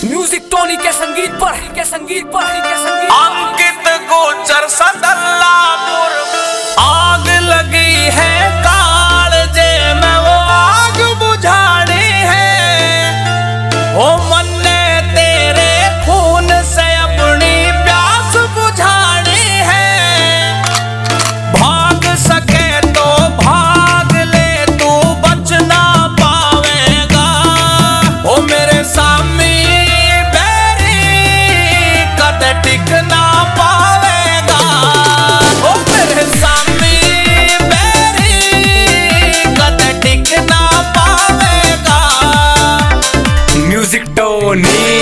Music Tony के संगीत पर अंकित गोचर सदल्लापुर। आग लगी है कालजे में वो आग बुझानी है। ओ मन ने तेरे खून से अपनी प्यास बुझानी है। भाग सके तो भाग ले, तू बच ना पावेगा। ओ मेरे सामने टिक ना पावेगा। ओ मेरे सामने मेरी कद टिक ना पावेगा। Music Tony.